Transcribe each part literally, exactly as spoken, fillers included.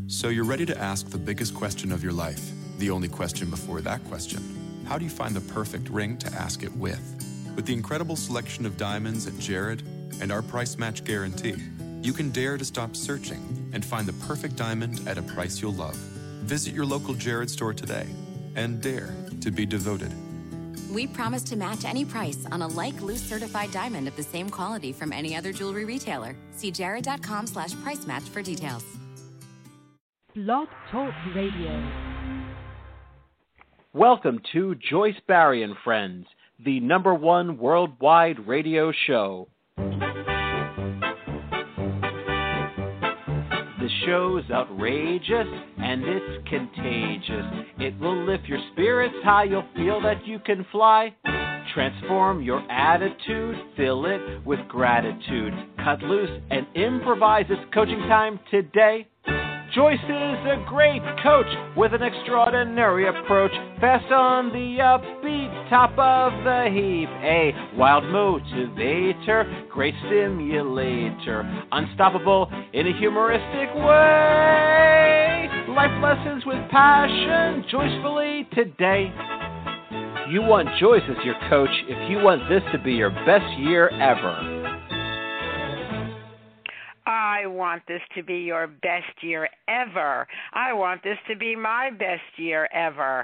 So you're ready to ask the biggest question of your life, the only question before that question. How do you find the perfect ring to ask it with? With the incredible selection of diamonds at Jared and our price match guarantee, you can dare to stop searching and find the perfect diamond at a price you'll love. Visit your local Jared store today and dare to be devoted. We promise to match any price on a like loose certified diamond of the same quality from any other jewelry retailer. See jared.com slash price match for details. Blog Talk Radio. Welcome to Joyce Barry and Friends, the number one worldwide radio show. The show's outrageous and it's contagious. It will lift your spirits high, you'll feel that you can fly. Transform your attitude, fill it with gratitude. Cut loose and improvise, it's coaching time today. Joyce is a great coach with an extraordinary approach. Fast on the upbeat, top of the heap. A wild motivator, great stimulator. Unstoppable in a humoristic way. Life lessons with passion, joyfully today. You want Joyce as your coach if you want this to be your best year ever. I want this to be your best year ever. I want this to be my best year ever.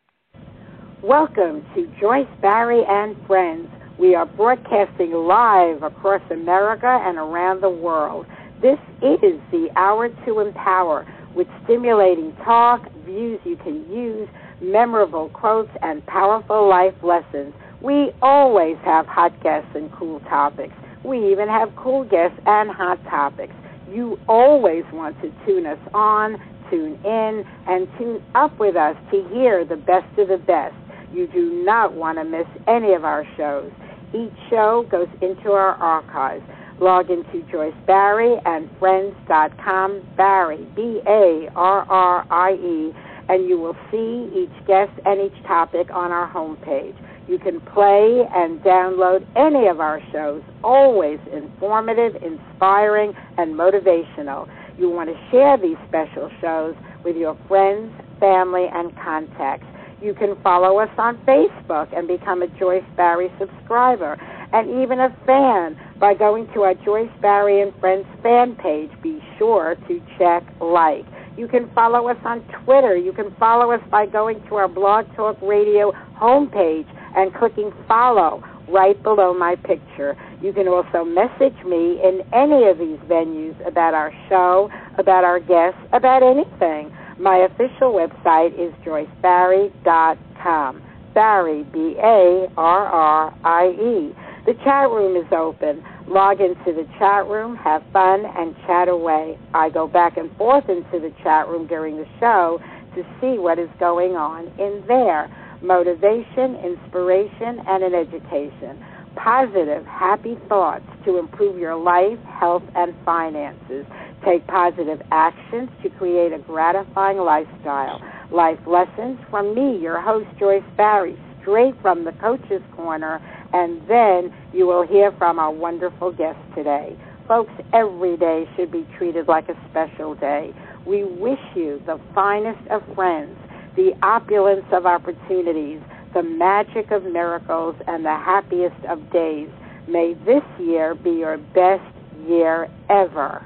Welcome to Joyce Barry and Friends. We are broadcasting live across America and around the world. This is the Hour to Empower, with stimulating talk, views you can use, memorable quotes, and powerful life lessons. We always have hot guests and cool topics. We even have cool guests and hot topics. You always want to tune us on, tune in, and tune up with us to hear the best of the best. You do not want to miss any of our shows. Each show goes into our archives. Log into Joyce Barry and Friends dot com, Barry, B A R R I E, and you will see each guest and each topic on our homepage. You can play and download any of our shows, always informative, inspiring, and motivational. You want to share these special shows with your friends, family, and contacts. You can follow us on Facebook and become a Joyce Barry subscriber, and even a fan by going to our Joyce Barry and Friends fan page. Be sure to check like. You can follow us on Twitter. You can follow us by going to our Blog Talk Radio homepage and clicking follow right below my picture. You can also message me in any of these venues about our show, about our guests, about anything. My official website is joyce barry dot com. Barry, B A R R I E. The chat room is open. Log into the chat room, have fun, and chat away. I go back and forth into the chat room during the show to see what is going on in there. Motivation, inspiration, and an education. Positive, happy thoughts to improve your life, health, and finances. Take positive actions to create a gratifying lifestyle. Life lessons from me, your host, Joyce Barry, straight from the Coach's Corner, and then you will hear from our wonderful guest today. Folks, every day should be treated like a special day. We wish you the finest of friends, the opulence of opportunities, the magic of miracles, and the happiest of days. May this year be your best year ever.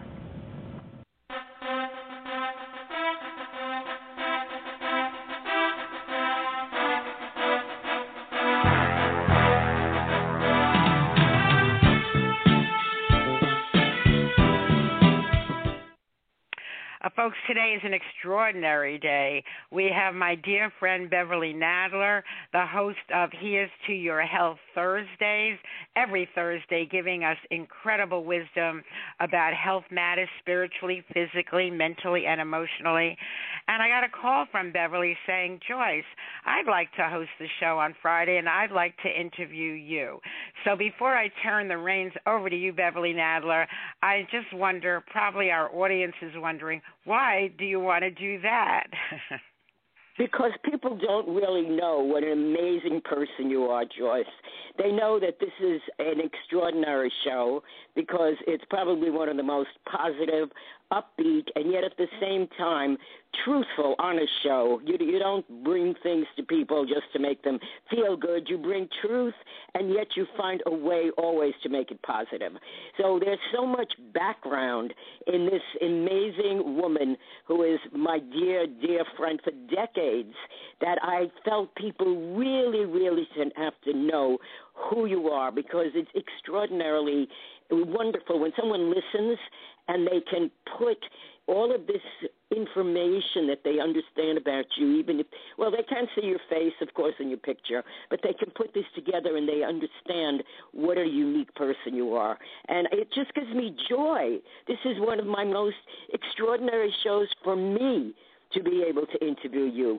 Uh, folks, today is an extraordinary day. We have my dear friend Beverly Nadler, the host of Here's to Your Health Thursdays, every Thursday giving us incredible wisdom about health matters spiritually, physically, mentally, and emotionally. And I got a call from Beverly saying, Joyce, I'd like to host the show on Friday, and I'd like to interview you. So before I turn the reins over to you, Beverly Nadler, I just wonder, probably our audience is wondering, why do you want to do that? Because people don't really know what an amazing person you are, Joyce. They know that this is an extraordinary show because it's probably one of the most positive, upbeat, and yet at the same time, truthful, honest show. You, you don't bring things to people just to make them feel good. You bring truth, and yet you find a way always to make it positive. So there's so much background in this amazing woman who is my dear, dear friend for decades that I felt people really, really have to know who you are because it's extraordinarily wonderful when someone listens and they can put all of this information that they understand about you, even if, well, they can't see your face, of course, in your picture, but they can put this together and they understand what a unique person you are. And it just gives me joy. This is one of my most extraordinary shows for me to be able to interview you.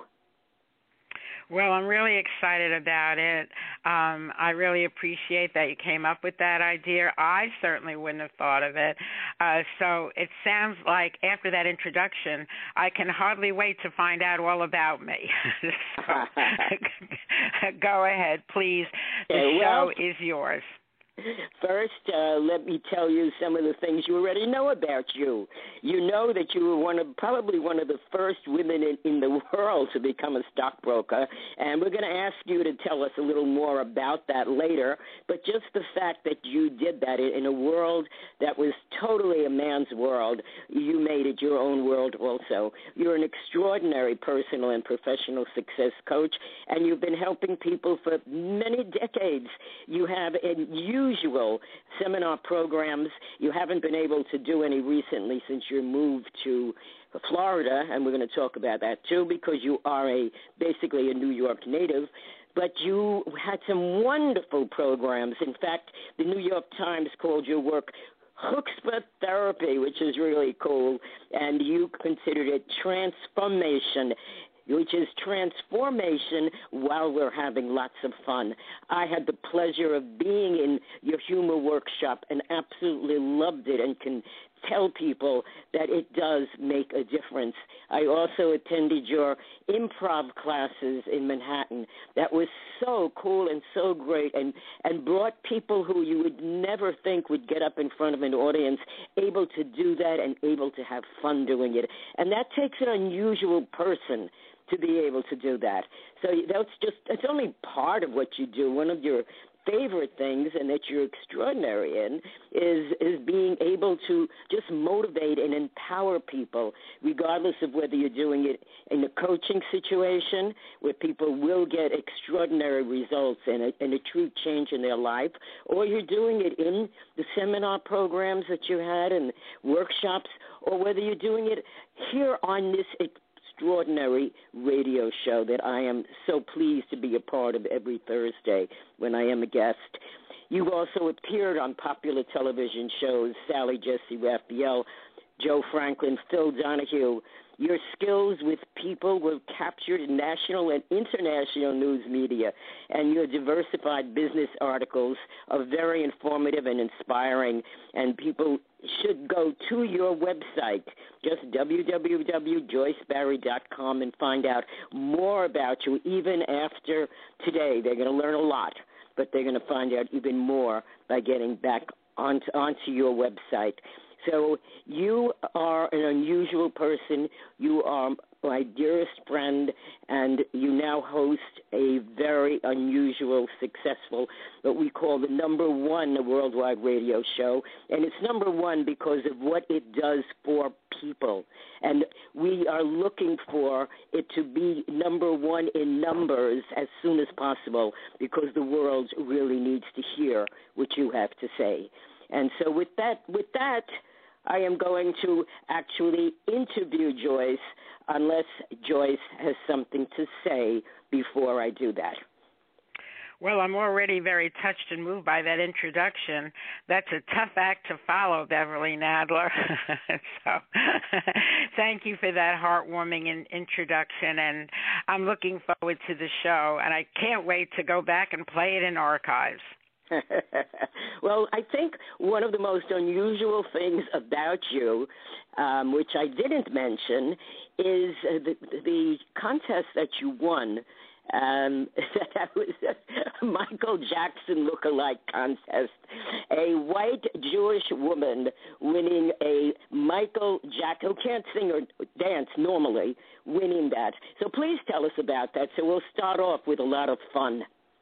Well, I'm really excited about it. Um, I really appreciate that you came up with that idea. I certainly wouldn't have thought of it. Uh, so it sounds like after that introduction, I can hardly wait to find out all about me. So go ahead, please. The okay, show well, is yours. First, uh, let me tell you some of the things you already know about you. You know that you were one of probably one of the first women in, in the world to become a stockbroker, and we're going to ask you to tell us a little more about that later. But just the fact that you did that in a world that was totally a man's world, you made it your own world also. You're an extraordinary personal and professional success coach, and you've been helping people for many decades. You have a usual seminar programs. You haven't been able to do any recently since you moved to Florida, and we're going to talk about that too because you are a basically a New York native. But you had some wonderful programs. In fact, the New York Times called your work Chutzpah therapy, which is really cool, and you considered it transformation, which is transformation while we're having lots of fun. I had the pleasure of being in your humor workshop and absolutely loved it and can tell people that it does make a difference. I also attended your improv classes in Manhattan. That was so cool and so great and, and brought people who you would never think would get up in front of an audience able to do that and able to have fun doing it. And that takes an unusual person to be able to do that. So that's just, it's only part of what you do. One of your favorite things and that you're extraordinary in is is being able to just motivate and empower people, regardless of whether you're doing it in a coaching situation where people will get extraordinary results and a, and a true change in their life, or you're doing it in the seminar programs that you had and workshops, or whether you're doing it here on this extraordinary radio show that I am so pleased to be a part of every Thursday when I am a guest. You've also appeared on popular television shows, Sally Jessy Raphael, Joe Franklin, Phil Donahue. Your skills with people were captured in national and international news media, and your diversified business articles are very informative and inspiring, and people should go to your website, just w w w dot joyce barry dot com, and find out more about you. Even after today, they're going to learn a lot, but they're going to find out even more by getting back onto, onto your website. So you are an unusual person. You are my dearest friend, and you now host a very unusual, successful, what we call the number one worldwide radio show. And it's number one because of what it does for people. And we are looking for it to be number one in numbers as soon as possible because the world really needs to hear what you have to say. And so with that, with that, I am going to actually interview Joyce unless Joyce has something to say before I do that. Well, I'm already very touched and moved by that introduction. That's a tough act to follow, Beverly Nadler. So thank you for that heartwarming in- introduction, and I'm looking forward to the show, and I can't wait to go back and play it in archives. Well, I think one of the most unusual things about you, um, which I didn't mention, is uh, the, the contest that you won. Um, that was a Michael Jackson look-alike contest. A white Jewish woman winning a Michael Jackson, who can't sing or dance normally, winning that. So please tell us about that. So we'll start off with a lot of fun.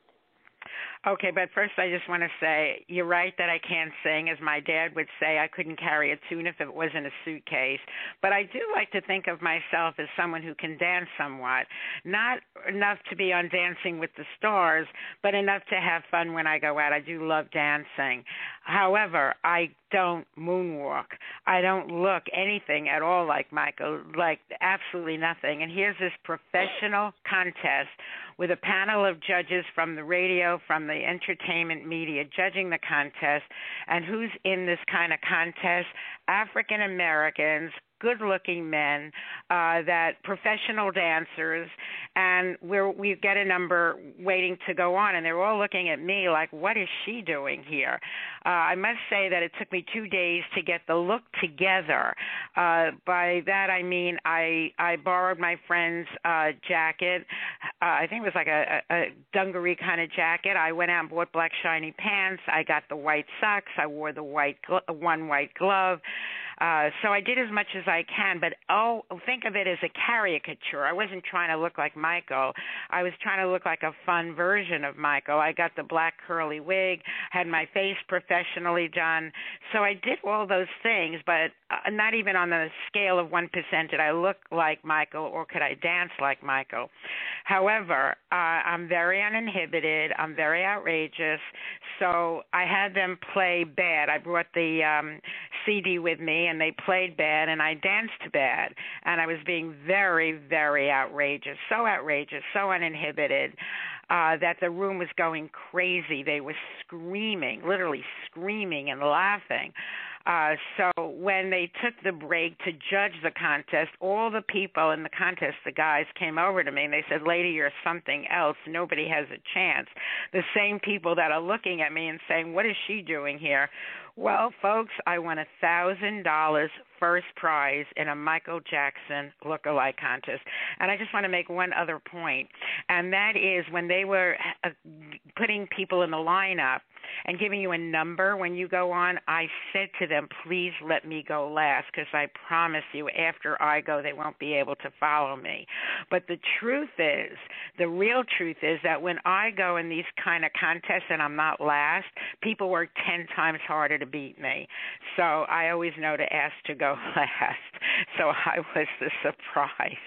Okay, but first I just want to say, you're right that I can't sing. As my dad would say, I couldn't carry a tune if it wasn't a suitcase. But I do like to think of myself as someone who can dance somewhat. Not enough to be on Dancing with the Stars, but enough to have fun when I go out. I do love dancing. However, I don't moonwalk. I don't look anything at all like Michael, like absolutely nothing. And here's this professional contest with a panel of judges from the radio, from the entertainment media, judging the contest. And who's in this kind of contest? African Americans, good-looking men, uh, that professional dancers, and we're, we get a number waiting to go on, and they're all looking at me like, what is she doing here? Uh, I must say that it took me two days to get the look together. Uh, by that I mean I, I borrowed my friend's uh, jacket. Uh, I think it was like a, a, a dungaree kind of jacket. I went out and bought black shiny pants. I got the white socks. I wore the white glo- one white glove. Uh, so I did as much as I can, but oh, think of it as a caricature. I wasn't trying to look like Michael. I was trying to look like a fun version of Michael. I got the black curly wig, had my face professionally done. So I did all those things, but uh, not even on the scale of one percent did I look like Michael or could I dance like Michael. However, uh, I'm very uninhibited. I'm very outrageous. So I had them play bad. I brought the um, C D with me, and they played bad, and I danced bad. And I was being very, very outrageous, so outrageous, so uninhibited, uh, that the room was going crazy. They were screaming, literally screaming and laughing. Uh, so when they took the break to judge the contest, all the people in the contest, the guys, came over to me and they said, "Lady, you're something else. Nobody has a chance." The same people that are looking at me and saying, "What is she doing here?" Well, folks, I won a thousand dollars first prize in a Michael Jackson look-alike contest. And I just want to make one other point, and that is when they were uh, putting people in the lineup and giving you a number when you go on, I said to them, please let me go last, because I promise you after I go they won't be able to follow me. But the truth is, the real truth is that when I go in these kind of contests and I'm not last, people work ten times harder to beat me. So I always know to ask to go last. So I was the surprise.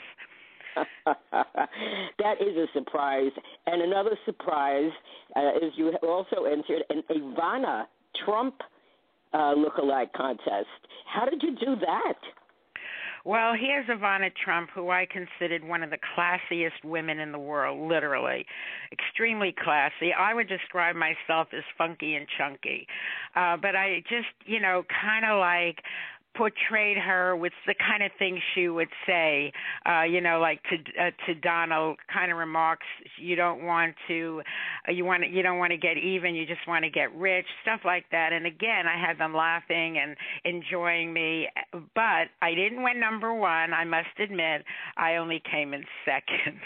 That is a surprise. And another surprise uh, is you also entered an Ivana Trump uh, look-alike contest. How did you do that? Well, here's Ivana Trump, who I considered one of the classiest women in the world, literally. Extremely classy. I would describe myself as funky and chunky. Uh, but I just, you know, kind of like portrayed her with the kind of things she would say, uh, you know, like to uh, to Donald, kind of remarks. You don't want to, uh, you want you don't want to get even. You just want to get rich, stuff like that. And again, I had them laughing and enjoying me. But I didn't win number one. I must admit, I only came in second.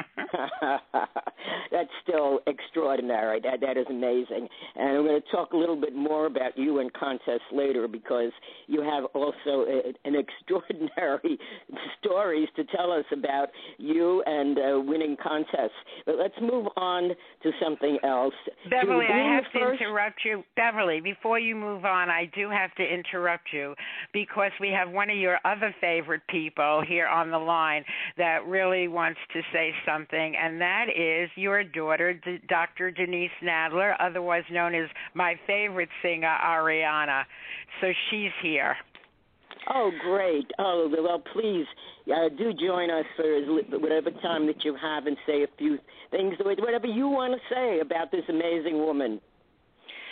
That's still extraordinary. That that is amazing. And I'm going to talk a little bit more about you and contests later, because you have also a, an extraordinary stories to tell us about you and uh, winning contests. But let's move on to something else. Beverly, I have first? to interrupt you. Beverly, before you move on, I do have to interrupt you because we have one of your other favorite people here on the line that really wants to say something, and that is your daughter, D- Doctor Denise Nadler, otherwise known as my favorite singer, Ariana. So she's here. Oh, great. Oh, well, please uh, do join us for whatever time that you have and say a few things, whatever you want to say about this amazing woman.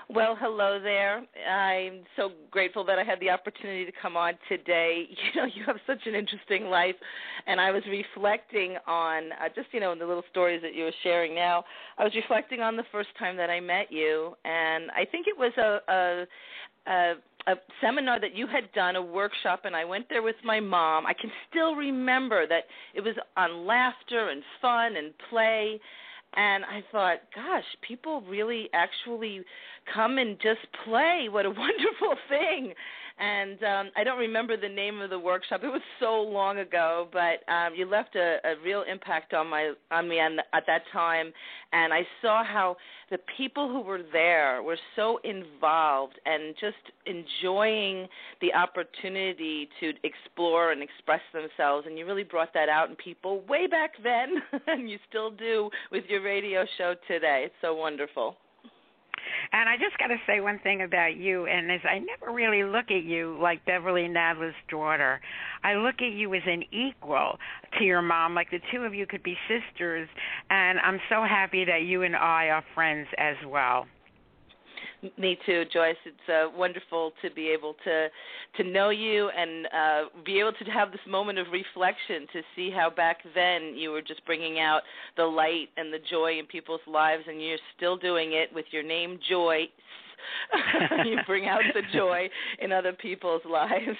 Well, hello there. I'm so grateful that I had the opportunity to come on today. You know, you have such an interesting life, and I was reflecting on uh, just, you know, the little stories that you were sharing now. I was reflecting on the first time that I met you, and I think it was a, a, a, a seminar that you had done, a workshop, and I went there with my mom. I can still remember that it was on laughter and fun and play. And I thought, gosh, people really actually come and just play. What a wonderful thing. And um, I don't remember the name of the workshop. It was so long ago, but um, you left a, a real impact on my on me on, at that time. And I saw how the people who were there were so involved and just enjoying the opportunity to explore and express themselves. And you really brought that out in people way back then, and you still do with your radio show today. It's so wonderful. And I just got to say one thing about you, and is I never really look at you like Beverly Nadler's daughter. I look at you as an equal to your mom, like the two of you could be sisters, and I'm so happy that you and I are friends as well. Me too, Joyce. It's uh, wonderful to be able to to know you and uh, be able to have this moment of reflection to see how back then you were just bringing out the light and the joy in people's lives, and you're still doing it with your name, Joyce. You bring out the joy in other people's lives.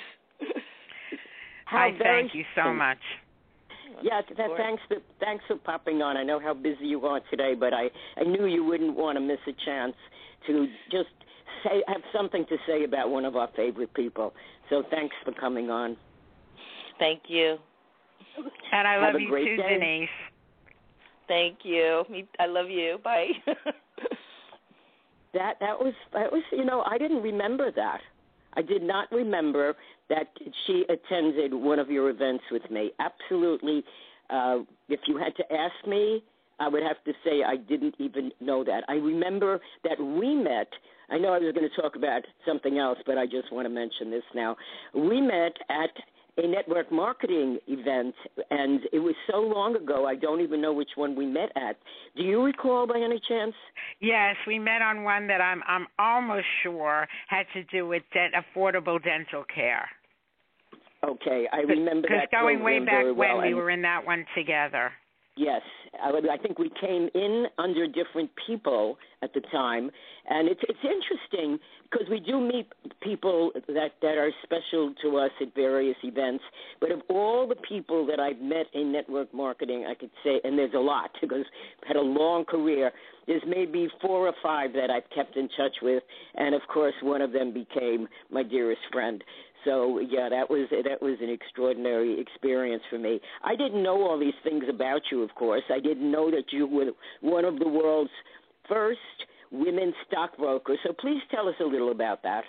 I thank you so much. Yeah, that, thanks for, thanks for popping on. I know how busy you are today, but I, I knew you wouldn't want to miss a chance to just say have something to say about one of our favorite people. So thanks for coming on. Thank you. And I love have you too, day. Denise. Thank you. I love you. Bye. that that was that was you know I didn't remember that. I did not remember that she attended one of your events with me. Absolutely. Uh, if you had to ask me, I would have to say I didn't even know that. I remember that we met. I know I was going to talk about something else, but I just want to mention this now. We met at a network marketing event, and it was so long ago, I don't even know which one we met at. Do you recall by any chance? Yes, we met on one that I'm I'm almost sure had to do with de- affordable dental care. Okay, I remember that. Because going way back very when, well. we and were in that one together. Yes, I, I think we came in under different people at the time, and it's it's interesting because we do meet people that, that are special to us at various events, but of all the people that I've met in network marketing, I could say, and there's a lot because I've had a long career, there's maybe four or five that I've kept in touch with, and of course one of them became my dearest friend. So, yeah, that was that was an extraordinary experience for me. I didn't know all these things about you, of course. I didn't know that you were one of the world's first women stockbrokers. So please tell us a little about that.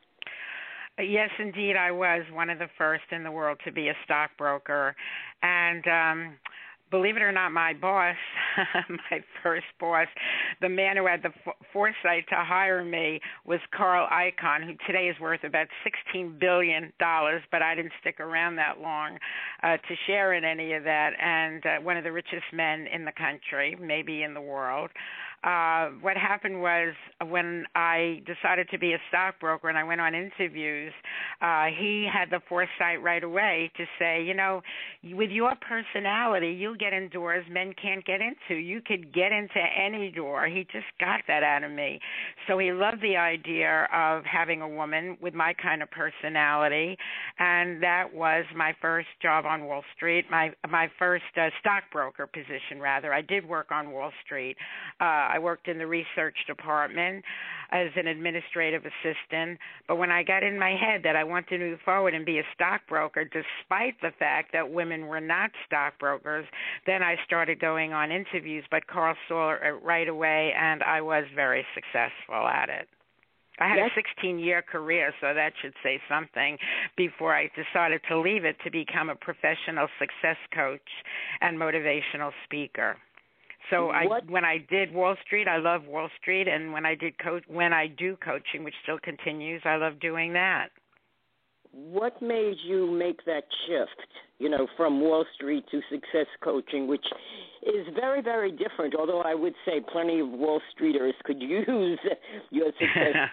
Yes, indeed, I was one of the first in the world to be a stockbroker. And um, believe it or not, my boss, my first boss, the man who had the f- foresight to hire me was Carl Icahn, who today is worth about sixteen billion dollars, but I didn't stick around that long uh, to share in any of that, and uh, one of the richest men in the country, maybe in the world. Uh, what happened was when I decided to be a stockbroker and I went on interviews, uh, he had the foresight right away to say, you know, with your personality, you'll get in doors men can't get into. You could get into any door. He just got that out of me. So he loved the idea of having a woman with my kind of personality, and that was my first job on Wall Street, my my first uh, stockbroker position, rather. I did work on Wall Street. Uh, I worked in the research department as an administrative assistant, but when I got in my head that I wanted to move forward and be a stockbroker, despite the fact that women were not stockbrokers, then I started going on interviews, but Carl saw it right away, and I was very successful at it. I had yes. a sixteen-year career, so that should say something, before I decided to leave it to become a professional success coach and motivational speaker. So I, when I did Wall Street, I love Wall Street, and when I did coach, when I do coaching, which still continues, I love doing that. What made you make that shift? you know, from Wall Street to success coaching, which is very, very different, although I would say plenty of Wall Streeters could use your success,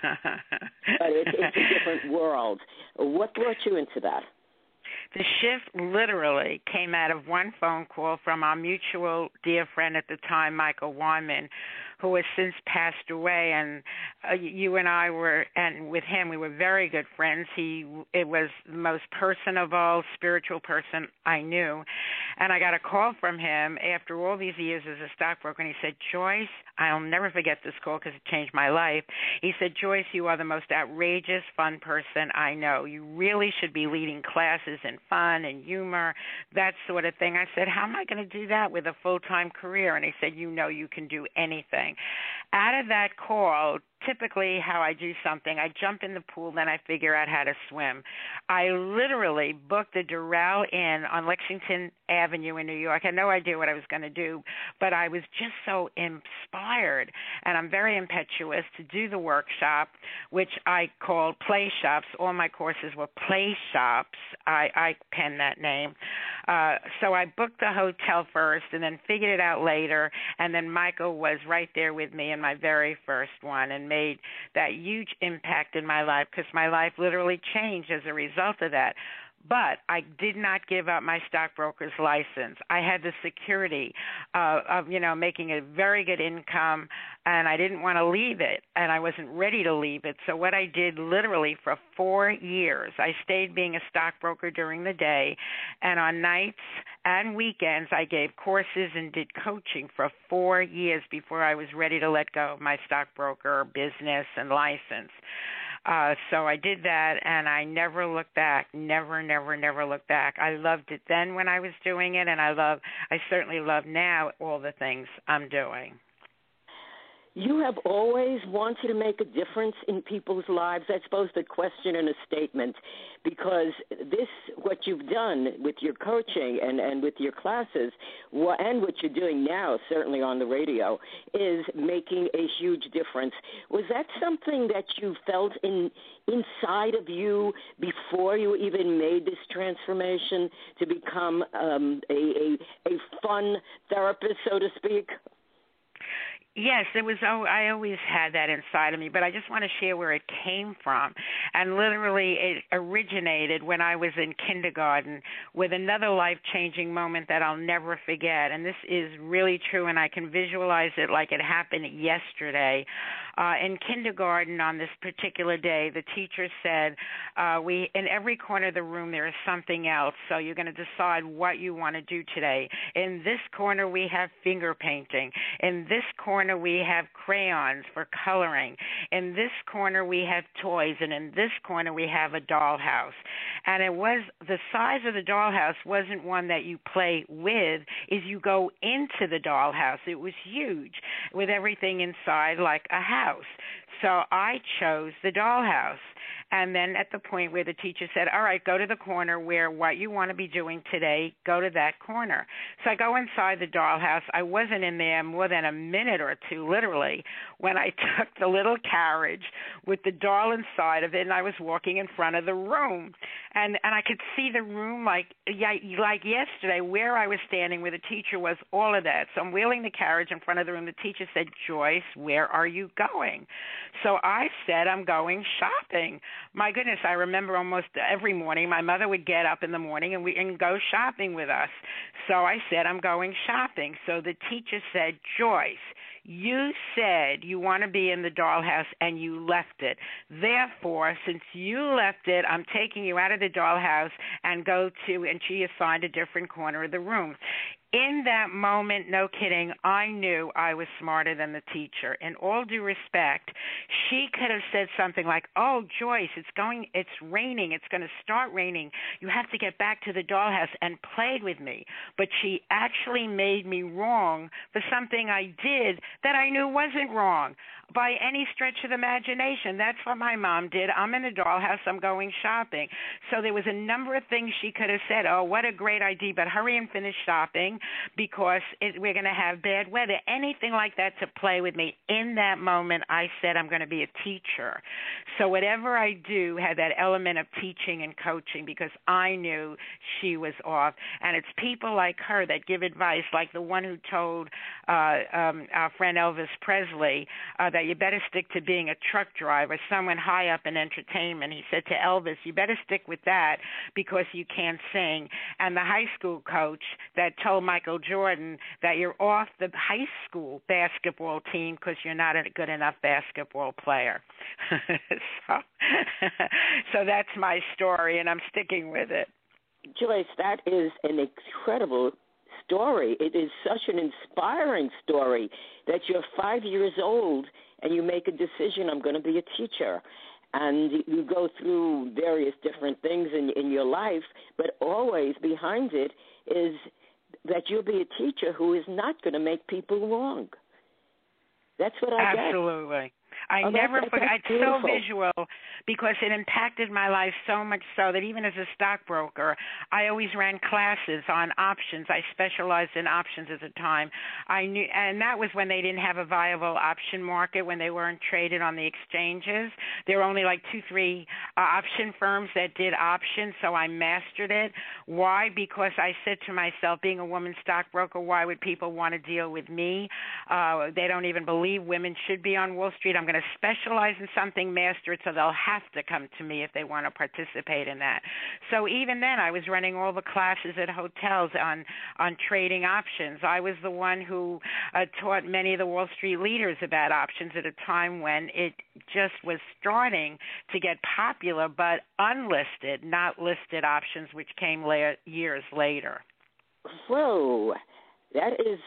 but it, it's a different world. What brought you into that? The shift literally came out of one phone call from our mutual dear friend at the time, Michael Wyman, who has since passed away. And uh, you and I were, and with him, we were very good friends. He, it was the most personable, spiritual person I knew. And I got a call from him after all these years as a stockbroker, and he said, Joyce, I'll never forget this call because it changed my life. He said, Joyce, you are the most outrageous, fun person I know. You really should be leading classes in fun and humor, that sort of thing. I said, how am I going to do that with a full-time career? And he said, you know you can do anything. Out of that call, typically how I do something, I jump in the pool, then I figure out how to swim. I literally booked the Doral Inn on Lexington Avenue in New York. I had no idea what I was going to do, but I was just so inspired, and I'm very impetuous to do the workshop, which I called Play Shops. All my courses were Play Shops. I, I penned that name. Uh, so I booked the hotel first and then figured it out later, and then Michael was right there with me in my very first one and made that huge impact in my life because my life literally changed as a result of that. But I did not give up my stockbroker's license. I had the security uh, of, you know, making a very good income, and I didn't want to leave it, and I wasn't ready to leave it. So what I did literally for four years, I stayed being a stockbroker during the day, and on nights and weekends I gave courses and did coaching for four years before I was ready to let go of my stockbroker business and license. Uh, so I did that, and I never looked back, never, never, never looked back. I loved it then when I was doing it, and I love, I certainly love now all the things I'm doing. You have always wanted to make a difference in people's lives. That's both a question and a statement, because this, what you've done with your coaching and, and with your classes, and what you're doing now, certainly on the radio, is making a huge difference. Was that something that you felt in inside of you before you even made this transformation to become um, a, a, a fun therapist, so to speak? Yes, it was. Oh, I always had that inside of me, but I just want to share where it came from. And literally, it originated when I was in kindergarten with another life-changing moment that I'll never forget. And this is really true, and I can visualize it like it happened yesterday. Uh, in kindergarten, on this particular day, the teacher said, uh, "We in every corner of the room there is something else. So you're going to decide what you want to do today. In this corner, we have finger painting. In this corner, we have crayons for coloring. In this corner, we have toys, and in this corner, we have a dollhouse." And it was the size of the dollhouse wasn't one that you play with, is you go into the dollhouse. It was huge with everything inside like a house. So I chose the dollhouse. And then at the point where the teacher said, all right, go to the corner where what you want to be doing today, go to that corner. So I go inside the dollhouse. I wasn't in there more than a minute or two, literally, when I took the little carriage with the doll inside of it, and I was walking in front of the room. And and I could see the room like, like yesterday where I was standing, where the teacher was, all of that. So I'm wheeling the carriage in front of the room. The teacher said, Joyce, where are you going? So I said, I'm going shopping. My goodness, I remember almost every morning my mother would get up in the morning and we and go shopping with us. So I said, I'm going shopping. So the teacher said, Joyce, you said you want to be in the dollhouse and you left it. Therefore, since you left it, I'm taking you out of the dollhouse and go to, and she assigned a different corner of the room. In that moment, no kidding, I knew I was smarter than the teacher. In all due respect, she could have said something like, oh, Joyce, it's going, it's raining, it's going to start raining. You have to get back to the dollhouse, and played with me. But she actually made me wrong for something I did that I knew wasn't wrong. by any stretch of the imagination. That's what my mom did. I'm in a dollhouse. I'm going shopping. So there was a number of things she could have said. Oh, what a great idea, but hurry and finish shopping because it, we're going to have bad weather. Anything like that to play with me. In that moment, I said I'm going to be a teacher. So whatever I do had that element of teaching and coaching because I knew she was off. And it's people like her that give advice, like the one who told uh, um, our friend Elvis Presley uh, that you better stick to being a truck driver, someone high up in entertainment. He said to Elvis, you better stick with that because you can't sing. And the high school coach that told Michael Jordan that you're off the high school basketball team because you're not a good enough basketball player. so, so that's my story, and I'm sticking with it. Joyce, that is an incredible story. It is such an inspiring story that you're five years old and you make a decision, I'm going to be a teacher. And you go through various different things in, in your life, but always behind it is that you'll be a teacher who is not going to make people wrong. That's what I get. Absolutely. I oh, never that's, forgot. that's It's so beautiful. visual because it impacted my life so much so that even as a stockbroker, I always ran classes on options. I specialized in options at the time. I knew, and that was when they didn't have a viable option market, when they weren't traded on the exchanges. There were only like two, three uh, option firms that did options, so I mastered it. Why? Because I said to myself, being a woman stockbroker, why would people want to deal with me? Uh, they don't even believe women should be on Wall Street. I'm going to specialize in something, master it, so they'll have to come to me if they want to participate in that. So even then, I was running all the classes at hotels on, on trading options. I was the one who uh, taught many of the Wall Street leaders about options at a time when it just was starting to get popular, but unlisted, not listed options, which came la- years later. Whoa, that is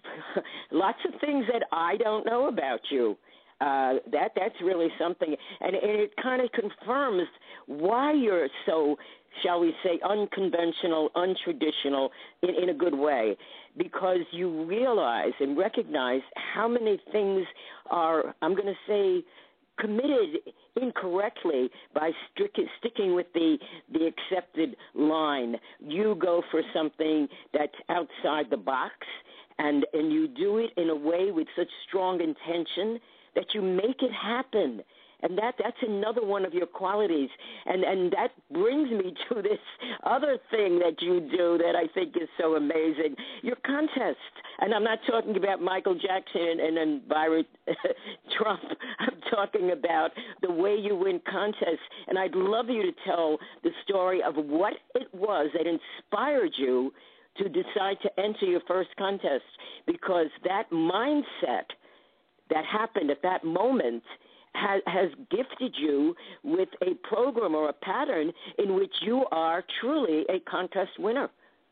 lots of things that I don't know about you. Uh, that that's really something, and, and it kind of confirms why you're so, shall we say, unconventional, untraditional in, in a good way, because you realize and recognize how many things are, I'm going to say, committed incorrectly by strict, sticking with the the accepted line. You go for something that's outside the box, and and you do it in a way with such strong intention that you make it happen. And that that's another one of your qualities. And and that brings me to this other thing that you do that I think is so amazing, your contest. And I'm not talking about Michael Jackson and, and, and Byron Trump. I'm talking about the way you win contests. And I'd love you to tell the story of what it was that inspired you to decide to enter your first contest, because that mindset that happened at that moment has, has gifted you with a program or a pattern in which you are truly a contest winner.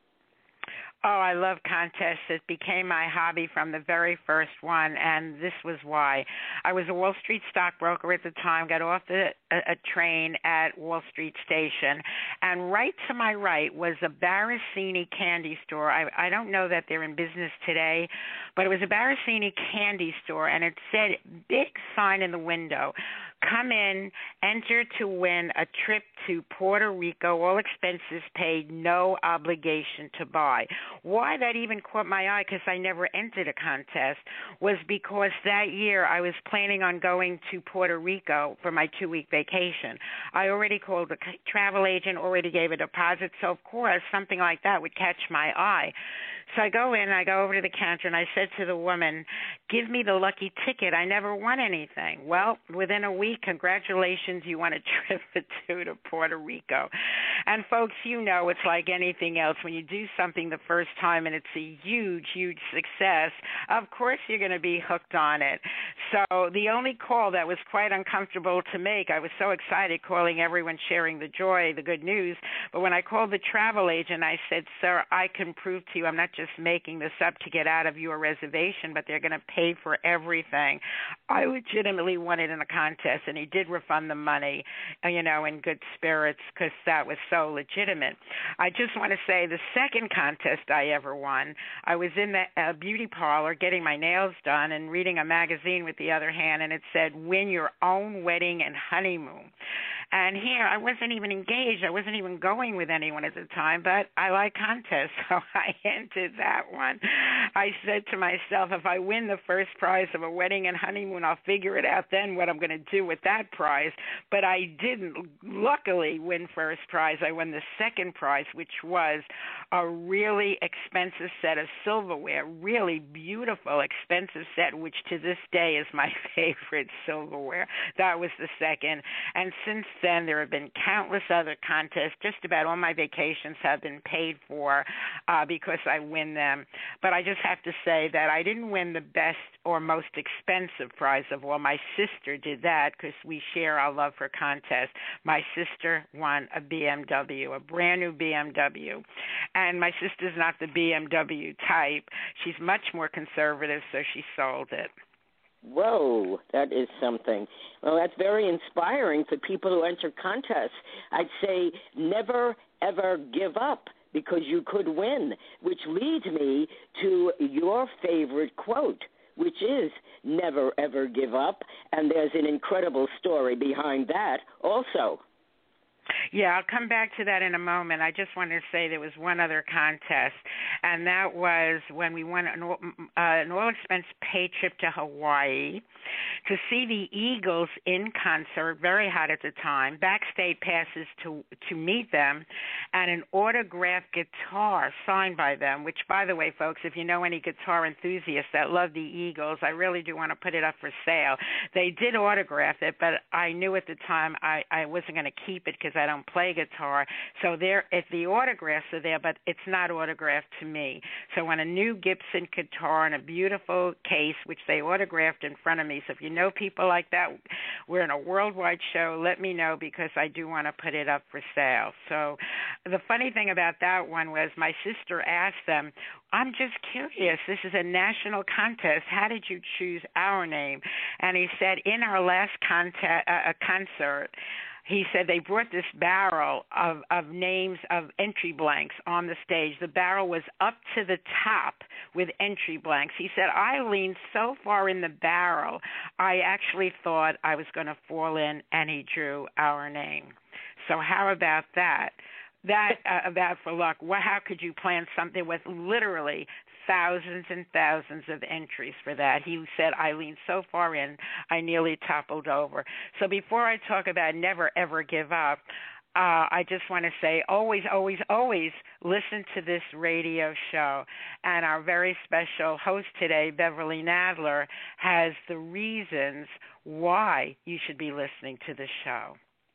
Oh, I love contests. It became my hobby from the very first one, and this was why. I was a Wall Street stockbroker at the time, got off the, a, a train at Wall Street Station, and right to my right was a Barricini candy store. I, I don't know that they're in business today, but it was a Barricini candy store, and it said, big sign in the window, come in, enter to win a trip to Puerto Rico, all expenses paid, no obligation to buy. Why that even caught my eye, because I never entered a contest, was because that year I was planning on going to Puerto Rico for my two-week vacation. I already called a travel agent, already gave a deposit, so of course something like that would catch my eye. So I go in, I go over to the counter, and I said to the woman, give me the lucky ticket. I never won anything. Well, within a week, congratulations, you won a trip for two to Puerto Rico. And, folks, you know it's like anything else. When you do something the first time and it's a huge, huge success, of course you're going to be hooked on it. So the only call that was quite uncomfortable to make, I was so excited calling everyone, sharing the joy, the good news, but when I called the travel agent, I said, sir, I can prove to you I'm not just making this up to get out of your reservation, but they're going to pay for everything. I legitimately won it in a contest, and he did refund the money, you know, in good spirits, because that was so legitimate. I just want to say the second contest I ever won, I was in the uh, beauty parlor getting my nails done and reading a magazine with the other hand, and it said, win your own wedding and honeymoon. And here, I wasn't even engaged. I wasn't even going with anyone at the time, but I like contests, so I entered that one. I said to myself, if I win the first prize of a wedding and honeymoon, I'll figure it out then what I'm going to do with that prize. But I didn't, luckily, win first prize. I won the second prize, which was a really expensive set of silverware, really beautiful, expensive set, which to this day is my favorite silverware. That was the second. And since then, there have been countless other contests. Just about all my vacations have been paid for uh, because I win them. But I just have to say that I didn't win the best or most expensive prize of all. My sister did that because we share our love for contests. My sister won a B M W, a brand new B M W. And my sister's not the B M W type. She's much more conservative, so she sold it. Whoa, that is something. Well, that's very inspiring for people who enter contests. I'd say never, ever give up, because you could win, which leads me to your favorite quote, which is never, ever give up, and there's an incredible story behind that also. Yeah, I'll come back to that in a moment. I just wanted to say there was one other contest, and that was when we won an, uh, an all-expense paid trip to Hawaii to see the Eagles in concert, very hot at the time, backstage passes to to meet them, and an autographed guitar signed by them, which, by the way, folks, if you know any guitar enthusiasts that love the Eagles, I really do want to put it up for sale. They did autograph it, but I knew at the time I, I wasn't going to keep it because I don't play guitar. So there, if the autographs are there, but it's not autographed to me. So on a new Gibson guitar in a beautiful case, which they autographed in front of me. So if you know people like that, we're in a worldwide show, let me know, because I do want to put it up for sale. So the funny thing about that one was my sister asked them, I'm just curious, this is a national contest. How did you choose our name? And he said, in our last contest, uh, concert, he said they brought this barrel of, of names of entry blanks on the stage. The barrel was up to the top with entry blanks. He said, I leaned so far in the barrel, I actually thought I was going to fall in, and he drew our name. So how about that? That uh, about for luck. Well, how could you plan something with literally thousands and thousands of entries for that? He said, I leaned so far in, I nearly toppled over. So before I talk about never, ever give up, uh, I just want to say always, always, always listen to this radio show. And our very special host today, Beverly Nadler, has the reasons why you should be listening to the show.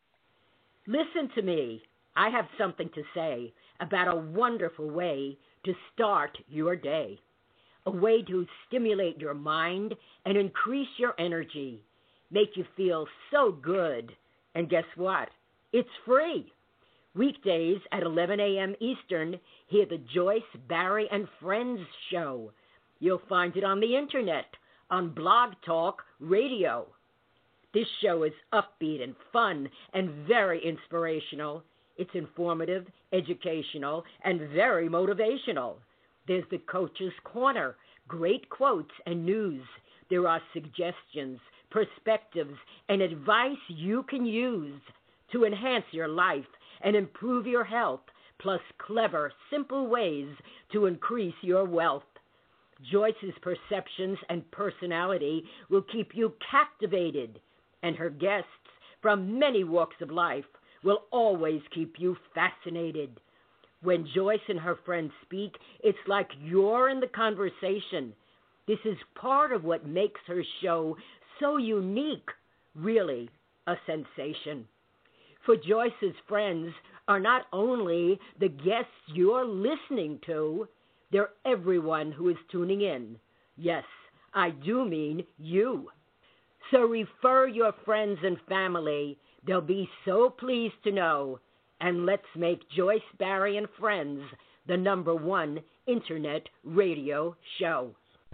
Listen to me. I have something to say about a wonderful way to start your day, a way to stimulate your mind and increase your energy, make you feel so good. And guess what? It's free. Weekdays at eleven a.m. Eastern, hear the Joyce, Barry, and Friends show. You'll find it on the internet, on Blog Talk Radio. This show is upbeat and fun and very inspirational. It's informative, educational, and very motivational. There's the Coach's Corner, great quotes and news. There are suggestions, perspectives, and advice you can use to enhance your life and improve your health, plus clever, simple ways to increase your wealth. Joyce's perceptions and personality will keep you captivated, and her guests from many walks of life will always keep you fascinated. When Joyce and her friends speak, it's like you're in the conversation. This is part of what makes her show so unique, really a sensation. For Joyce's friends are not only the guests you're listening to, they're everyone who is tuning in. Yes, I do mean you. So refer your friends and family. They'll be so pleased to know. And let's make Joyce, Barry, and Friends the number one internet radio show.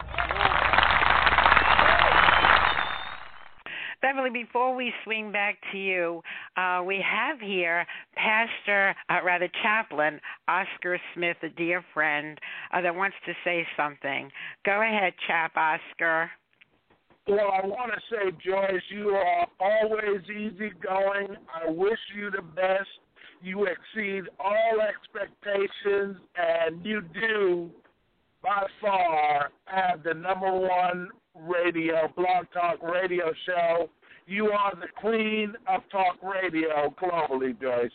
Beverly, before we swing back to you, uh, we have here Pastor, uh, rather Chaplain Oscar Smith, a dear friend, uh, that wants to say something. Go ahead, Chap Oscar. Well, I want to say, Joyce, you are always easygoing. I wish you the best. You exceed all expectations, and you do, by far, have the number one radio, blog talk radio show. You are the queen of talk radio globally, Joyce.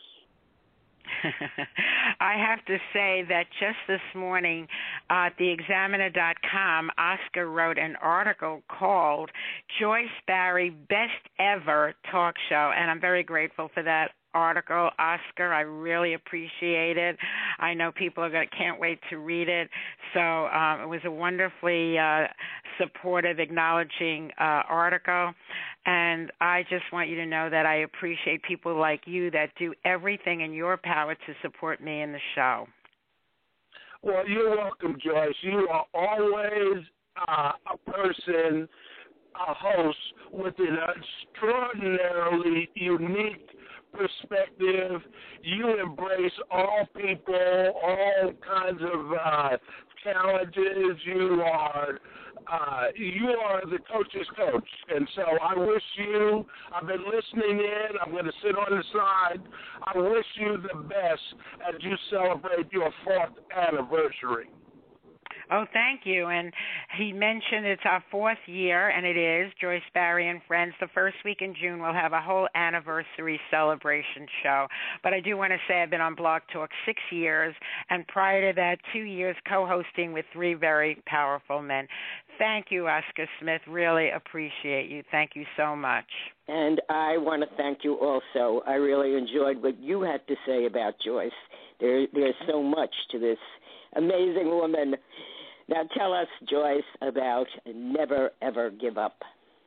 I have to say that just this morning uh, at the examiner dot com, Oscar wrote an article called Joyce Barrie Best Ever Talk Show, and I'm very grateful for that article, Oscar. I really appreciate it. I know people are gonna, can't wait to read it. So um, it was a wonderfully uh, supportive, acknowledging uh, article. And I just want you to know that I appreciate people like you that do everything in your power to support me in the show. Well, you're welcome, Joyce. You are always uh, a person, a host with an extraordinarily unique perspective. You embrace all people, all kinds of uh, challenges. You are uh, you are the coach's coach, and so I wish you. I've been listening in. I'm going to sit on the side. I wish you the best as you celebrate your fourth anniversary. Oh, thank you. And he mentioned it's our fourth year, and it is, Joyce Barrie and Friends. The first week in June, we'll have a whole anniversary celebration show. But I do want to say I've been on Blog Talk six years, and prior to that, two years co-hosting with three very powerful men. Thank you, Oscar Smith. Really appreciate you. Thank you so much. And I want to thank you also. I really enjoyed what you had to say about Joyce. There, there's so much to this amazing woman. Now tell us, Joyce, about Never Ever Give Up.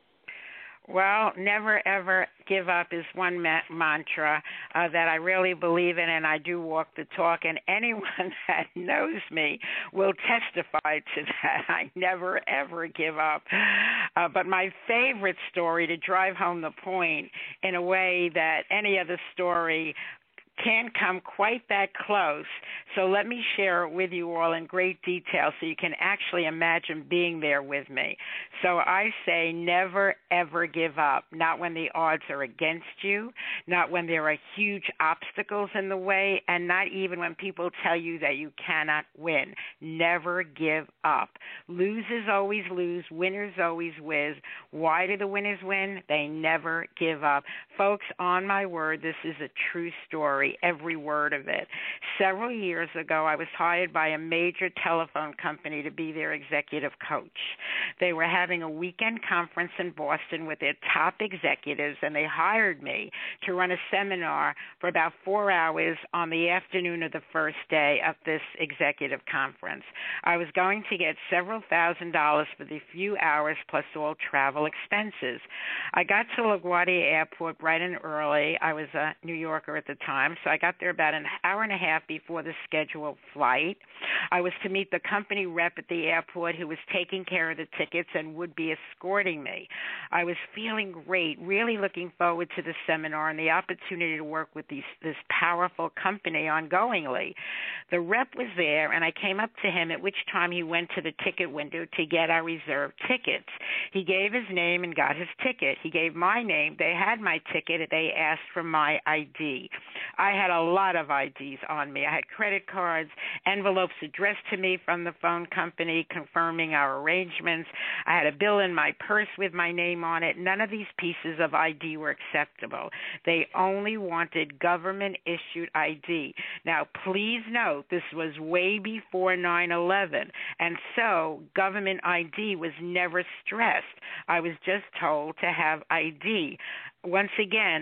Well, never, ever give up is one ma- mantra uh, that I really believe in, and I do walk the talk, and anyone that knows me will testify to that. I never, ever give up. Uh, but my favorite story, to drive home the point in a way that any other story can't come quite that close, so let me share it with you all in great detail so you can actually imagine being there with me. So I say never, ever give up, not when the odds are against you, not when there are huge obstacles in the way, and not even when people tell you that you cannot win. Never give up. Losers always lose, winners always win. Why do the winners win? They never give up. Folks, on my word, this is a true story. Every word of it. Several years ago, I was hired by a major telephone company to be their executive coach. They were having a weekend conference in Boston with their top executives, and they hired me to run a seminar for about four hours on the afternoon of the first day of this executive conference. I was going to get several thousand dollars for the few hours plus all travel expenses. I got to LaGuardia Airport bright and early. I was a New Yorker at the time, so I got there about an hour and a half before the scheduled flight. I was to meet the company rep at the airport who was taking care of the tickets and would be escorting me. I was feeling great, really looking forward to the seminar and the opportunity to work with these, this powerful company ongoingly. The rep was there, and I came up to him, at which time he went to the ticket window to get our reserved tickets. He gave his name and got his ticket. He gave my name. They had my ticket. They asked for my I D. I had a lot of I Ds on me. I had credit cards, envelopes addressed to me from the phone company confirming our arrangements. I had a bill in my purse with my name on it. None of these pieces of I D were acceptable. They only wanted government-issued I D. Now, please note, this was way before nine eleven, and so government I D was never stressed. I was just told to have I D. Once again,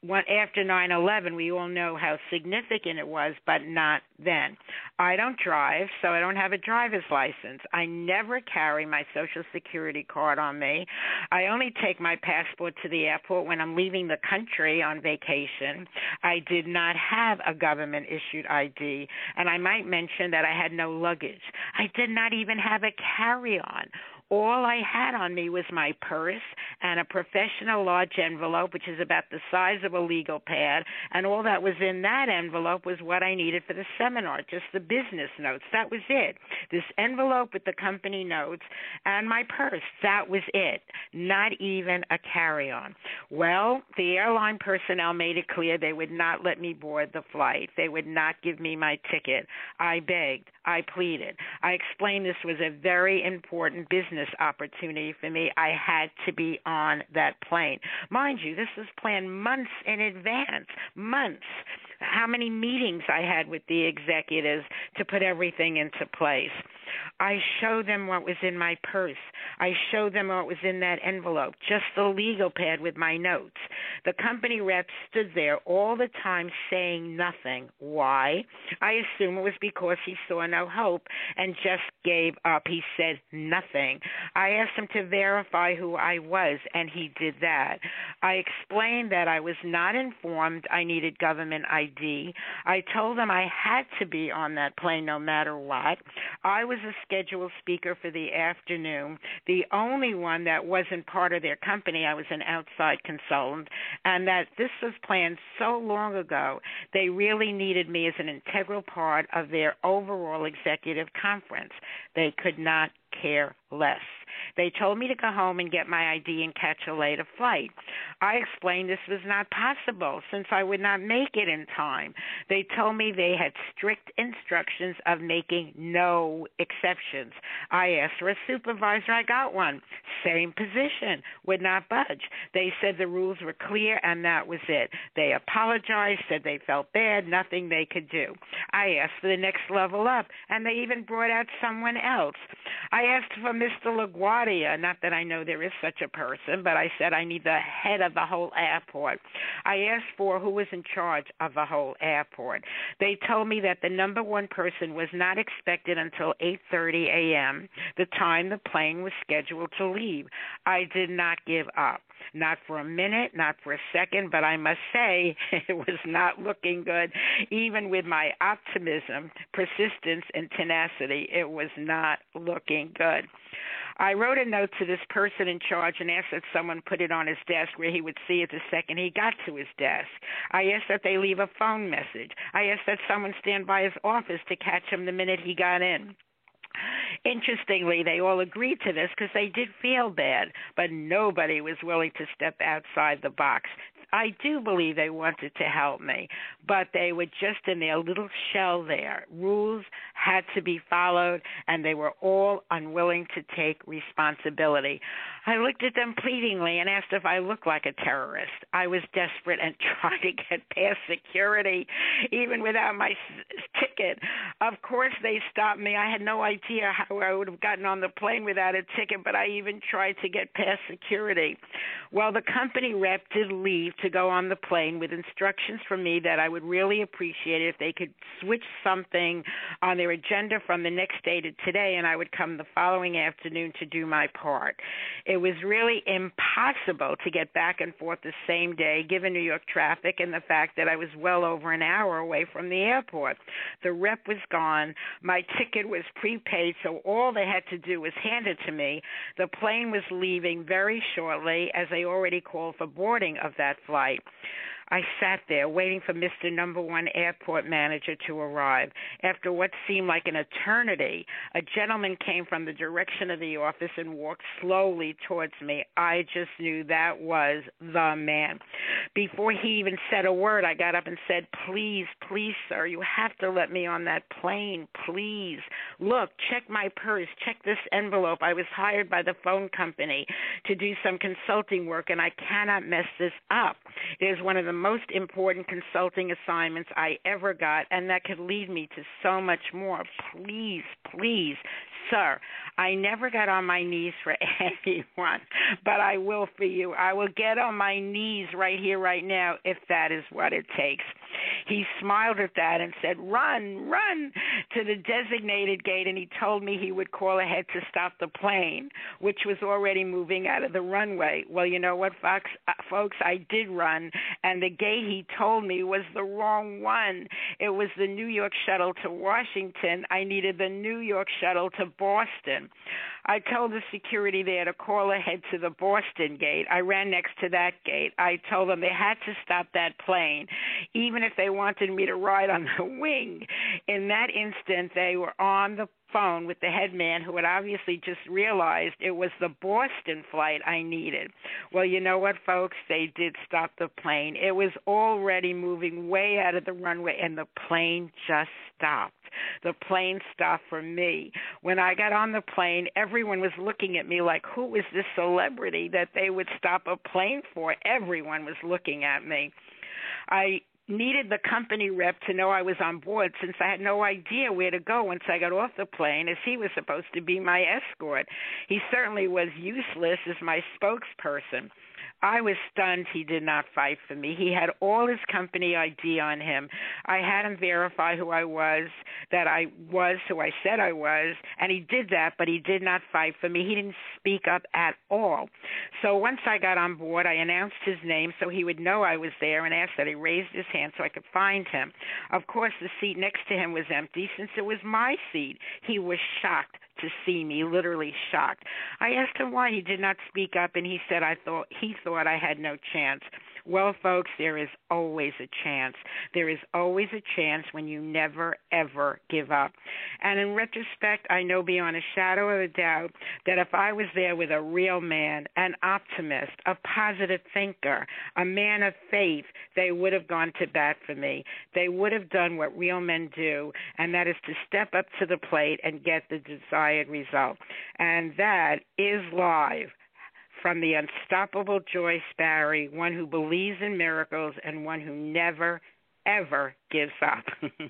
One, after nine eleven, we all know how significant it was, but not then. I don't drive, so I don't have a driver's license. I never carry my Social Security card on me. I only take my passport to the airport when I'm leaving the country on vacation. I did not have a government-issued I D, and I might mention that I had no luggage. I did not even have a carry-on. All I had on me was my purse and a professional large envelope, which is about the size of a legal pad, and all that was in that envelope was what I needed for the seminar, just the business notes. That was it. This envelope with the company notes and my purse, that was it. Not even a carry-on. Well, the airline personnel made it clear they would not let me board the flight. They would not give me my ticket. I begged. I pleaded. I explained this was a very important business opportunity for me. I had to be on that plane. Mind you, this was planned months in advance, months. How many meetings I had with the executives to put everything into place. I showed them what was in my purse. I showed them what was in that envelope, just the legal pad with my notes. The company rep stood there all the time saying nothing. Why? I assume it was because he saw no hope and just gave up. He said nothing. I asked him to verify who I was, and he did that. I explained that I was not informed I needed government I D. I told them I had to be on that plane no matter what. I was a scheduled speaker for the afternoon, the only one that wasn't part of their company. I was an outside consultant, and that this was planned so long ago, they really needed me as an integral part of their overall executive conference. They could not care less. They told me to go home and get my I D and catch a later flight. I explained this was not possible since I would not make it in time. They told me they had strict instructions of making no exceptions. I asked for a supervisor. I got one. Same position. Would not budge. They said the rules were clear and that was it. They apologized, said they felt bad, nothing they could do. I asked for the next level up, and they even brought out someone else. I asked for Mister LaGuardia, not that I know there is such a person, but I said I need the head of the whole airport. I asked for who was in charge of the whole airport. They told me that the number one person was not expected until eight thirty a.m., the time the plane was scheduled to leave. I did not give up. Not for a minute, not for a second, but I must say it was not looking good. Even with my optimism, persistence, and tenacity, it was not looking good. I wrote a note to this person in charge and asked that someone put it on his desk where he would see it the second he got to his desk. I asked that they leave a phone message. I asked that someone stand by his office to catch him the minute he got in. Interestingly, they all agreed to this because they did feel bad, but nobody was willing to step outside the box. I do believe they wanted to help me, but they were just in their little shell there. Rules had to be followed, and they were all unwilling to take responsibility. I looked at them pleadingly and asked if I looked like a terrorist. I was desperate and trying to get past security, even without my s- ticket. Of course, they stopped me. I had no idea how I would have gotten on the plane without a ticket, but I even tried to get past security. Well, the company rep did leave to go on the plane with instructions from me that I would really appreciate it if they could switch something on their agenda from the next day to today, and I would come the following afternoon to do my part. It was really impossible to get back and forth the same day, given New York traffic and the fact that I was well over an hour away from the airport. The rep was gone. My ticket was prepaid, so all they had to do was hand it to me. The plane was leaving very shortly, as they already called for boarding of that flight. I sat there waiting for Mister Number One Airport Manager to arrive. After what seemed like an eternity, a gentleman came from the direction of the office and walked slowly towards me. I just knew that was the man. Before he even said a word, I got up and said, "Please, please, sir, you have to let me on that plane, please. Look, check my purse, check this envelope. I was hired by the phone company to do some consulting work, and I cannot mess this up. It is one of the most important consulting assignments I ever got, and that could lead me to so much more. Please, please, sir, I never got on my knees for anyone, but I will for you. I will get on my knees right here, right now, if that is what it takes. He smiled at that and said, run, run to the designated gate, and he told me he would call ahead to stop the plane, which was already moving out of the runway. Well, you know what, Fox, uh, folks, I did run, and the gate he told me was the wrong one. It was the New York shuttle to Washington. I needed the New York shuttle to Boston. I told the security there to call ahead to the Boston gate. I ran next to that gate. I told them they had to stop that plane, even if they wanted me to ride on the wing. In that instant, they were on the phone with the head man, who had obviously just realized it was the Boston flight I needed. Well, you know what, folks? They did stop the plane. It was already moving way out of the runway, and the plane just stopped. The plane stopped for me. When I got on the plane, everyone was looking at me like, who is this celebrity that they would stop a plane for? Everyone was looking at me. I needed the company rep to know I was on board, since I had no idea where to go once I got off the plane, as he was supposed to be my escort. He certainly was useless as my spokesperson. I was stunned he did not fight for me. He had all his company I D on him. I had him verify who I was, that I was who I said I was, and he did that, but he did not fight for me. He didn't speak up at all. So once I got on board, I announced his name so he would know I was there and asked that he raise his hand so I could find him. Of course, the seat next to him was empty since it was my seat. He was shocked to see me, literally shocked. I asked him why he did not speak up, and he said I thought he thought I had no chance. Well, folks, there is always a chance. There is always a chance when you never, ever give up. And in retrospect, I know beyond a shadow of a doubt that if I was there with a real man, an optimist, a positive thinker, a man of faith, they would have gone to bat for me. They would have done what real men do, and that is to step up to the plate and get the desired result. And that is live from the unstoppable Joyce Barrie, one who believes in miracles and one who never, ever gives up.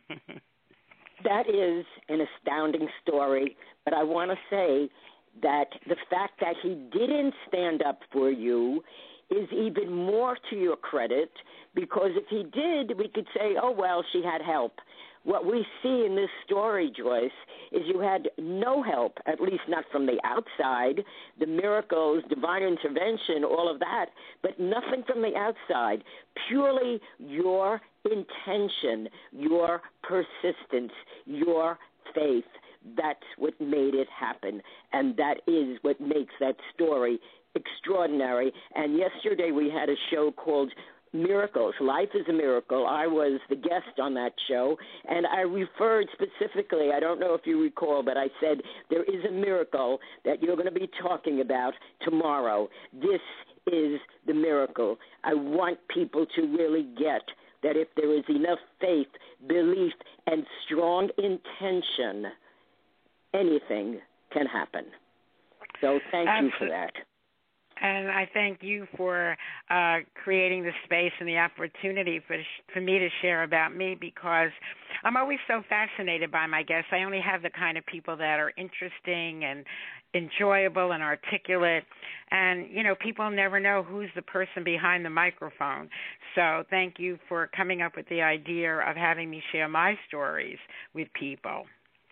That is an astounding story, but I want to say that the fact that he didn't stand up for you is even more to your credit, because if he did, we could say, oh, well, she had help. What we see in this story, Joyce, is you had no help, at least not from the outside, the miracles, divine intervention, all of that, but nothing from the outside, purely your intention, your persistence, your faith. That's what made it happen, and that is what makes that story extraordinary. And yesterday we had a show called Miracles. Life is a Miracle. I was the guest on that show, and I referred specifically, I don't know if you recall, but I said there is a miracle that you're going to be talking about tomorrow. This is the miracle. I want people to really get that if there is enough faith, belief, and strong intention, anything can happen. So thank Absolutely. you for that. And I thank you for uh, creating the space and the opportunity for for me to share about me, because I'm always so fascinated by my guests. I only have the kind of people that are interesting and enjoyable and articulate. And, you know, people never know who's the person behind the microphone. So thank you for coming up with the idea of having me share my stories with people.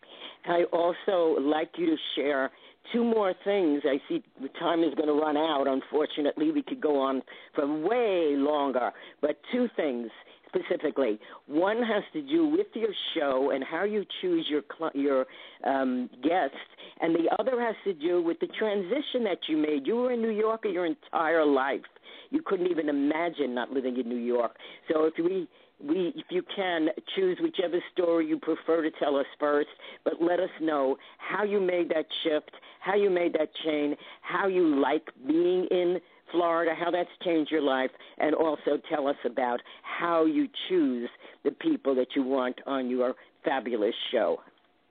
I also like you to share two more things. I see the time is going to run out. Unfortunately, we could go on for way longer. But two things specifically. One has to do with your show and how you choose your your um, guests, and the other has to do with the transition that you made. You were in New York your entire life. You couldn't even imagine not living in New York. So if we We, if you can, choose whichever story you prefer to tell us first, but let us know how you made that shift, how you made that change, how you like being in Florida, how that's changed your life, and also tell us about how you choose the people that you want on your fabulous show.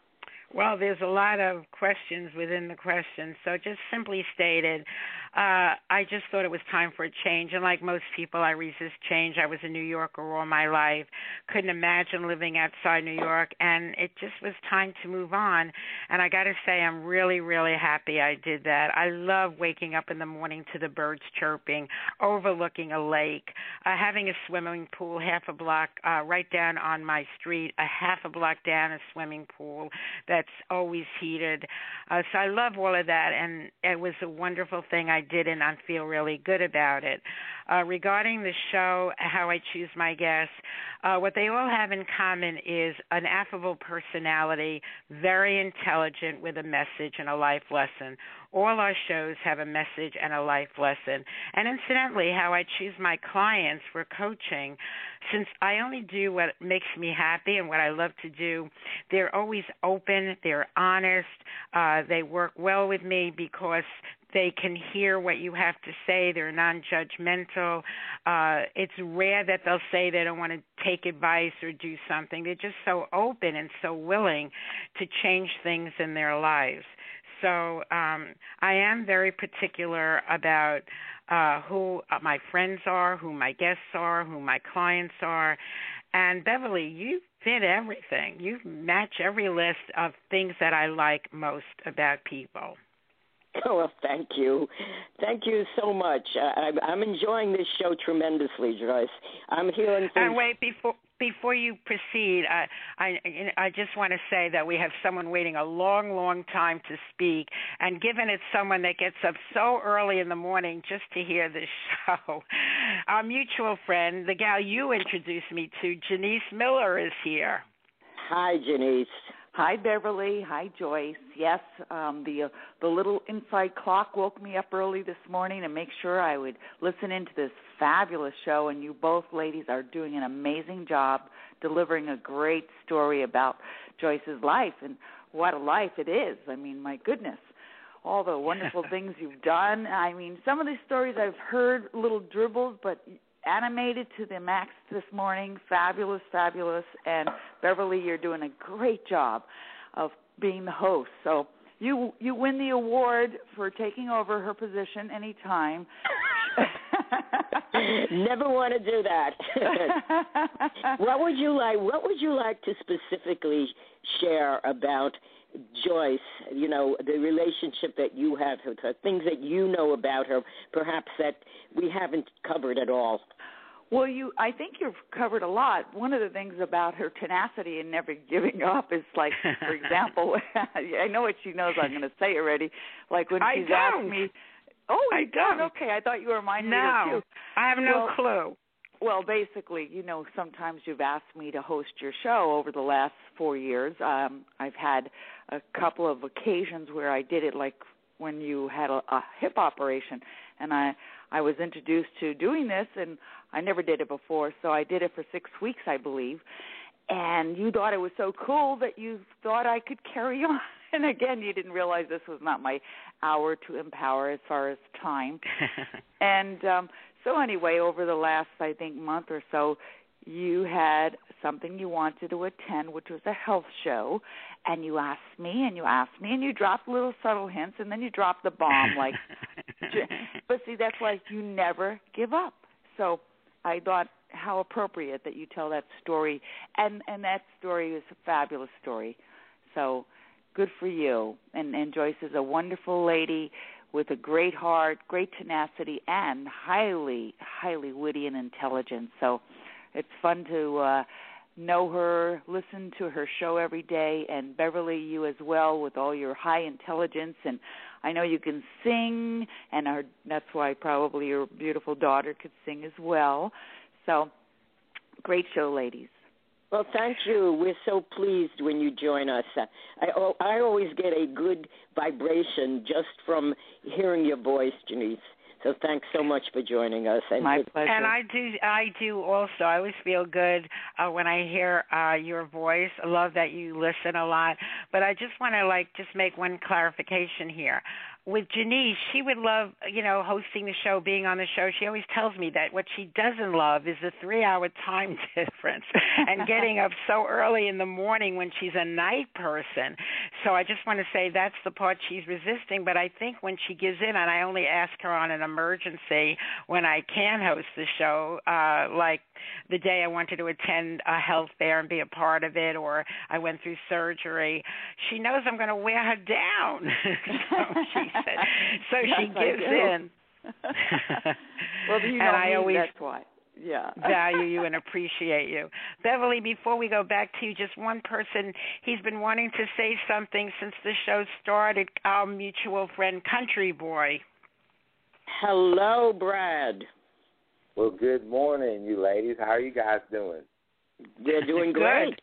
Well, there's a lot of questions within the question. So just simply stated, uh, I just thought it was time for a change. And like most people, I resist change. I was a New Yorker all my life. Couldn't imagine living outside New York. And it just was time to move on. And I got to say, I'm really, really happy I did that. I love waking up in the morning to the birds chirping, overlooking a lake, uh, having a swimming pool half a block uh, right down on my street, a half a block down a swimming pool that's always heated. Uh, so I love all of that, and it was a wonderful thing I did, and I feel really good about it. Uh, regarding the show, how I choose my guests, uh, what they all have in common is an affable personality, very intelligent with a message and a life lesson. All our shows have a message and a life lesson. And incidentally, how I choose my clients for coaching, since I only do what makes me happy and what I love to do, they're always open, they're honest, uh, they work well with me because they can hear what you have to say. They're non-judgmental. Uh, it's rare that they'll say they don't want to take advice or do something. They're just so open and so willing to change things in their lives. So um, I am very particular about uh, who my friends are, who my guests are, who my clients are. And Beverly, you fit everything. You match every list of things that I like most about people. Oh, well, thank you. Thank you so much. I, I'm enjoying this show tremendously, Joyce. I'm hearing things. And wait, before before you proceed, I, I, I just want to say that we have someone waiting a long, long time to speak, and given it's someone that gets up so early in the morning just to hear this show, our mutual friend, the gal you introduced me to, Janice Miller, is here. Hi, Janice. Hi, Beverly. Hi, Joyce. Yes, um, the uh, the little inside clock woke me up early this morning to make sure I would listen into this fabulous show, and you both ladies are doing an amazing job delivering a great story about Joyce's life, and what a life it is. I mean, my goodness, all the wonderful things you've done. I mean, some of these stories I've heard, little dribbles, but animated to the max this morning. Fabulous, fabulous. And Beverly, you're doing a great job of being the host. So you you win the award for taking over her position anytime. Never want to do that. What would you like? What would you like to specifically share about Joyce? You know, the relationship that you have with her, things that you know about her, perhaps that we haven't covered at all. Well, you, I think you've covered a lot. One of the things about her tenacity and never giving up is, like, for example, I know what she knows I'm going to say already. Like when I she's don't. asked me, oh, I don't. Okay, I thought you were a mind no, reader too. I have no well, clue. Well, basically, you know, sometimes you've asked me to host your show over the last four years. Um, I've had a couple of occasions where I did it, like when you had a, a hip operation, and I I was introduced to doing this, and I never did it before, so I did it for six weeks, I believe. And you thought it was so cool that you thought I could carry on. And again, you didn't realize this was not my hour to empower as far as time. and um, so anyway, over the last, I think, month or so, you had something you wanted to attend, which was a health show, and you asked me, and you asked me, and you dropped little subtle hints, and then you dropped the bomb. Like, but see, that's why you never give up. So I thought how appropriate that you tell that story, and, and that story is a fabulous story. So good for you. And, and Joyce is a wonderful lady with a great heart, great tenacity, and highly, highly witty and intelligent. So it's fun to uh, know her, listen to her show every day, and Beverly, you as well, with all your high intelligence. And I know you can sing, and our, that's why probably your beautiful daughter could sing as well. So great show, ladies. Well, thank you. We're so pleased when you join us. I, I always get a good vibration just from hearing your voice, Janice. So thanks so much for joining us. And My pleasure. And I do, I do also. I always feel good uh, when I hear uh, your voice. I love that you listen a lot. But I just want to like just make one clarification here. with Janice, she would love, you know, hosting the show, being on the show. She always tells me that what she doesn't love is the three-hour time difference and getting up so early in the morning when she's a night person. So I just want to say that's the part she's resisting. But I think when she gives in, and I only ask her on an emergency when I can host the show, uh, like the day I wanted to attend a health fair and be a part of it, or I went through surgery, she knows I'm going to wear her down. so she said, so yes, she gives in. Well, you know and I me, always that's why. Yeah. value you and appreciate you. Beverly, before we go back to you, just one person, he's been wanting to say something since the show started, our mutual friend, Country Boy. Hello, Brad. Well, good morning, you ladies. How are you guys doing? They're doing great.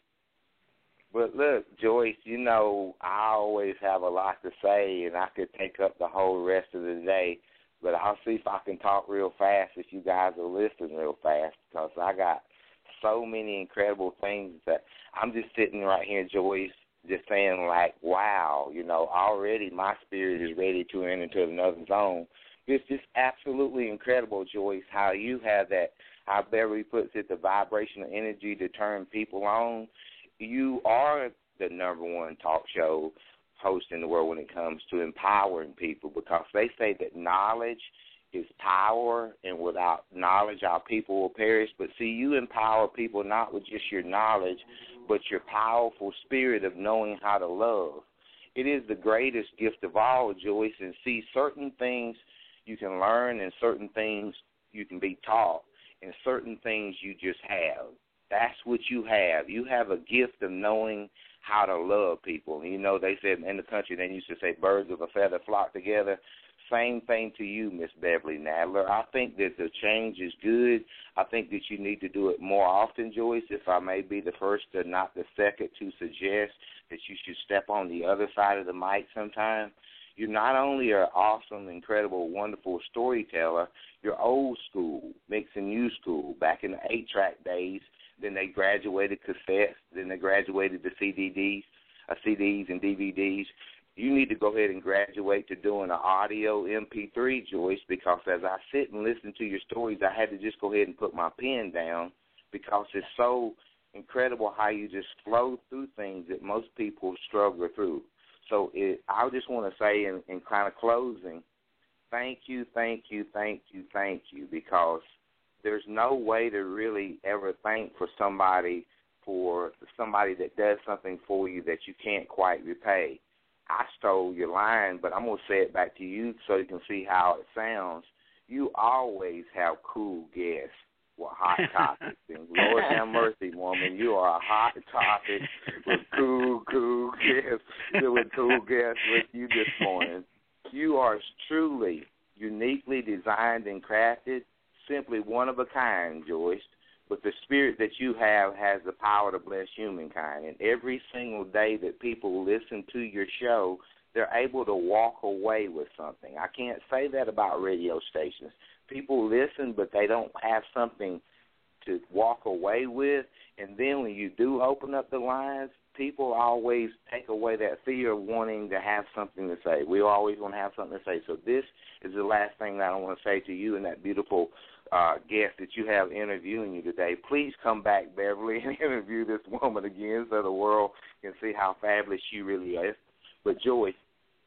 But look, Joyce, you know, I always have a lot to say, and I could take up the whole rest of the day. But I'll see if I can talk real fast if you guys are listening real fast, because I got so many incredible things that I'm just sitting right here, Joyce, just saying like, wow, you know, already my spirit is ready to enter into another zone. It's just absolutely incredible, Joyce, how you have that, how Beverly puts it, the vibrational energy to turn people on. You are the number one talk show host in the world when it comes to empowering people, because they say that knowledge is power, and without knowledge our people will perish. But see, you empower people not with just your knowledge, but your powerful spirit of knowing how to love. It is the greatest gift of all, Joyce, and see, certain things you can learn and certain things you can be taught, and certain things you just have. That's what you have. You have a gift of knowing how to love people. You know, they said in the country, they used to say birds of a feather flock together. Same thing to you, Miss Beverly Nadler. I think that the change is good. I think that you need to do it more often, Joyce, if I may be the first and not the second to suggest that you should step on the other side of the mic sometime. You not only are awesome, incredible, wonderful storyteller, you're old school, mixing new school. Back in the eight-track days, then they graduated cassettes, then they graduated to C D Ds, uh, C Ds and D V Ds. You need to go ahead and graduate to doing an audio M P three, Joyce, because as I sit and listen to your stories, I had to just go ahead and put my pen down, because it's so incredible how you just flow through things that most people struggle through. So it, I just want to say in, in kind of closing, thank you, thank you, thank you, thank you, because there's no way to really ever thank for somebody for somebody that does something for you that you can't quite repay. I stole your line, but I'm going to say it back to you so you can see how it sounds. You always have cool guests with hot topics. And Lord have mercy, woman, you are a hot topic with cool, cool guests, with cool guests with you this morning. You are truly uniquely designed and crafted, simply one of a kind, Joyce. But the spirit that you have has the power to bless humankind. And every single day that people listen to your show, they're able to walk away with something. I can't say that about radio stations. People listen, but they don't have something to walk away with. And then when you do open up the lines, people always take away that fear of wanting to have something to say. We always want to have something to say. So this is the last thing that I want to say to you and that beautiful uh, guest that you have interviewing you today. Please come back, Beverly, and interview this woman again so the world can see how fabulous she really is. But, Joyce,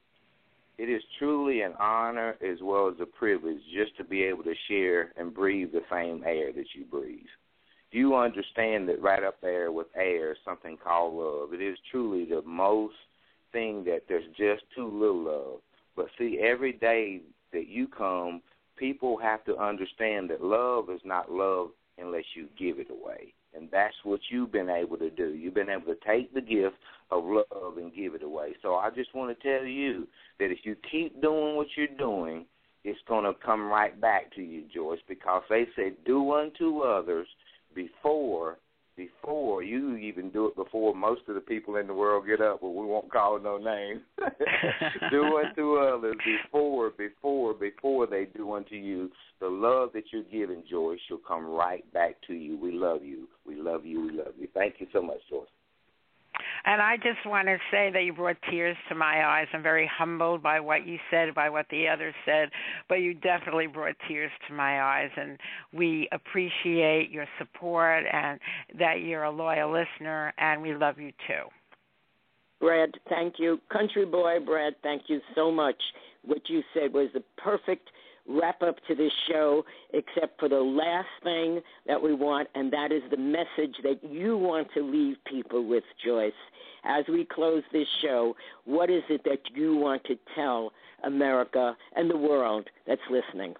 it is truly an honor as well as a privilege just to be able to share and breathe the same air that you breathe. You understand that right up there with air is something called love. It is truly the most thing that there's just too little of. But see, every day that you come, people have to understand that love is not love unless you give it away. And that's what you've been able to do. You've been able to take the gift of love and give it away. So I just want to tell you that if you keep doing what you're doing, it's going to come right back to you, Joyce, because they said do unto others before, before you even do it before most of the people in the world get up, but we won't call no names. Do unto others before, before, before they do unto you. The love that you're giving, Joyce, shall come right back to you. We love you. We love you. We love you. Thank you so much, Joyce. And I just want to say that you brought tears to my eyes. I'm very humbled by what you said, by what the others said, but you definitely brought tears to my eyes, and we appreciate your support and that you're a loyal listener, and we love you too. Brad, thank you. Country boy, Brad, thank you so much. What you said was the perfect wrap up to this show, except for the last thing that we want, and that is the message that you want to leave people with, Joyce. As we close this show, what is it that you want to tell America and the world that's listening?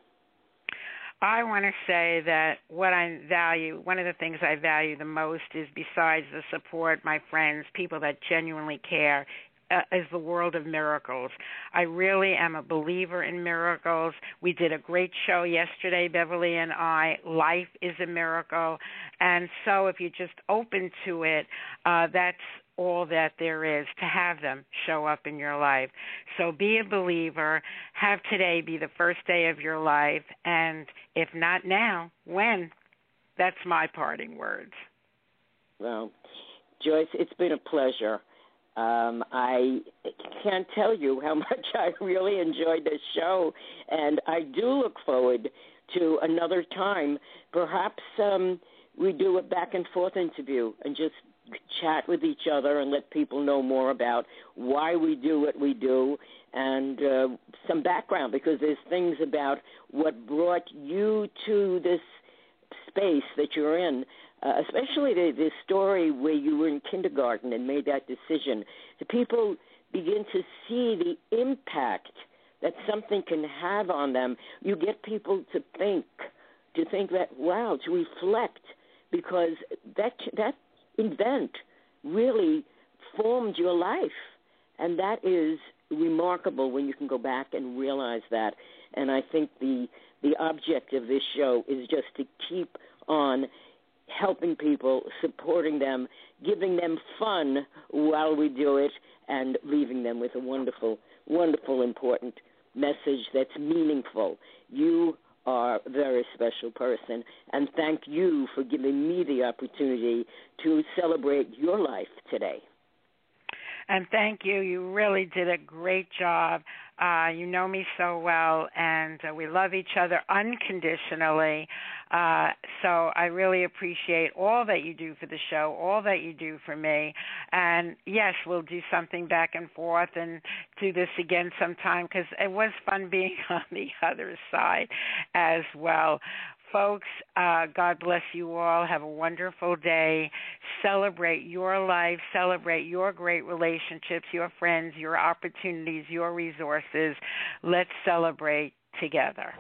I want to say that what I value, one of the things I value the most is, besides the support, my friends, people that genuinely care, uh, is the world of miracles. I really am a believer in miracles. We did a great show yesterday, Beverly and I. Life is a miracle. And so if you're just open to it, uh, that's all that there is, to have them show up in your life. So be a believer. Have today be the first day of your life. And if not now, when? That's my parting words. Well, Joyce, it's been a pleasure. Um, I can't tell you how much I really enjoyed this show, and I do look forward to another time. Perhaps um, we do a back and forth interview and just chat with each other and let people know more about why we do what we do and uh, some background, because there's things about what brought you to this space that you're in, uh, especially the, the story where you were in kindergarten and made that decision. The people begin to see the impact that something can have on them. You get people to think, to think that, wow, to reflect, because that that event really formed your life, and that is remarkable when you can go back and realize that. And I think the the object of this show is just to keep on helping people, supporting them, giving them fun while we do it, and leaving them with a wonderful, wonderful, important message that's meaningful. You are a very special person, and thank you for giving me the opportunity to celebrate your life today. And thank you. You really did a great job. Uh, you know me so well, and uh, we love each other unconditionally. Uh, so I really appreciate all that you do for the show, all that you do for me. And, yes, we'll do something back and forth and do this again sometime, because it was fun being on the other side as well. Folks, uh, God bless you all. Have a wonderful day. Celebrate your life. Celebrate your great relationships, your friends, your opportunities, your resources. Let's celebrate together.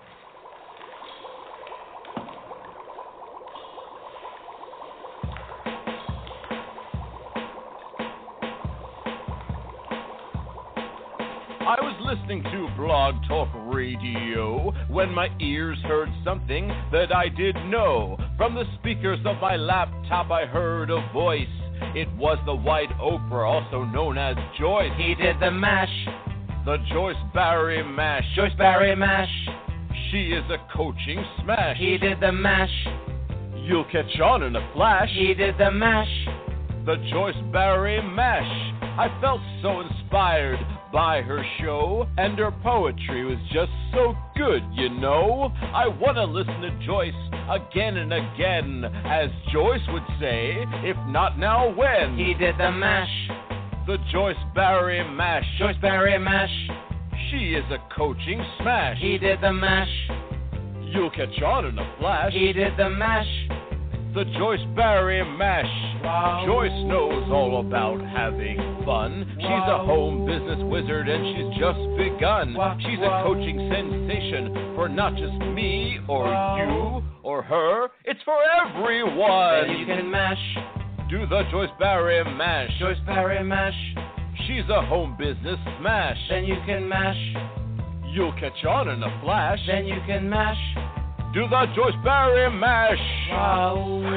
I was listening to Blog Talk Radio when my ears heard something that I didn't know. From the speakers of my laptop I heard a voice. It was the White Oprah, also known as Joyce. He did the mash. The Joyce Barry Mash. Joyce Barry Mash. She is a coaching smash. He did the mash. You'll catch on in a flash. He did the mash. The Joyce Barry Mash. I felt so inspired by her show, and her poetry was just so good, you know. I want to listen to Joyce again and again, as Joyce would say, if not now, when? He did the mash. The Joyce Barry Mash. Joyce Barry Mash. She is a coaching smash. He did the mash. You'll catch on in a flash. He did the mash. The Joyce Barry Mash. Wow. Joyce knows all about having fun. She's wow. a home business wizard, and she's just begun. Wow. She's wow. a coaching sensation for not just me or wow. you or her. It's for everyone. Then you can mash. Do the Joyce Barry Mash. Joyce Barry Mash. She's a home business smash. Then you can mash. You'll catch on in a flash. Then you can mash. Do the Joyce Barry Mash. Wow.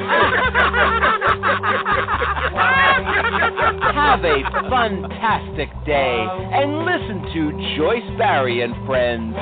wow. Have a fantastic day wow. and listen to Joyce Barry and Friends.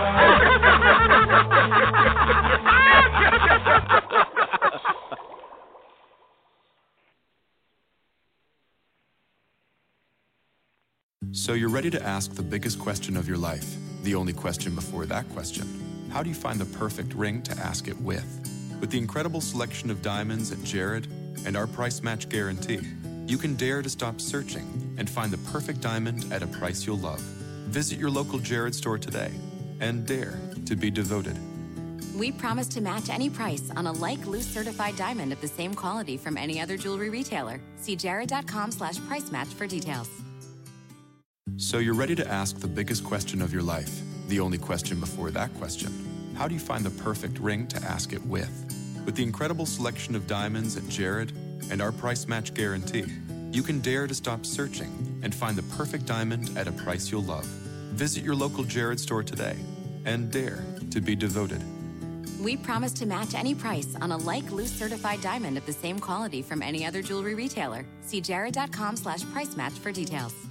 So you're ready to ask the biggest question of your life, the only question before that question. How do you find the perfect ring to ask it with? With the incredible selection of diamonds at Jared and our price match guarantee, you can dare to stop searching and find the perfect diamond at a price you'll love. Visit your local Jared store today and dare to be devoted. We promise to match any price on a like loose certified diamond of the same quality from any other jewelry retailer. See jared.com slash price match for details. So you're ready to ask the biggest question of your life, the only question before that question. How do you find the perfect ring to ask it with? With the incredible selection of diamonds at Jared and our price match guarantee, you can dare to stop searching and find the perfect diamond at a price you'll love. Visit your local Jared store today and dare to be devoted. We promise to match any price on a like loose certified diamond of the same quality from any other jewelry retailer. See jared.com slash price match for details.